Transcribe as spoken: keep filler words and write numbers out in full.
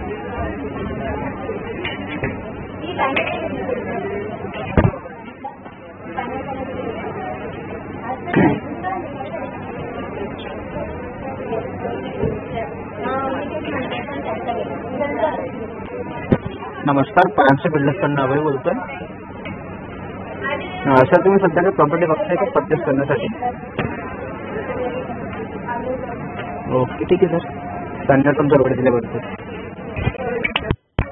नमस्कार, पाचशे बिल्डर्सकडून अभय बोलतोय. सर तुम्ही सध्या काही प्रॉपर्टी बघताय का परचेस करण्यासाठी? ओके ठीक आहे सर, धन्यवाद तुमचा वेळ दिल्याबद्दल.